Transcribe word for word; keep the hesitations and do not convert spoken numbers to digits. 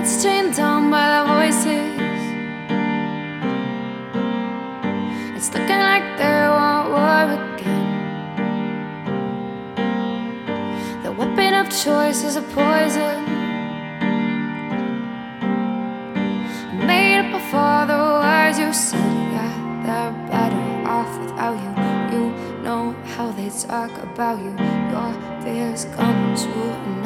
heads chained down by the voices. It's looking like they want war again. The weapon of choice is a poison, made up of all the words you said. Yeah, they're better off without you. You know how they talk about you. Your fears come true.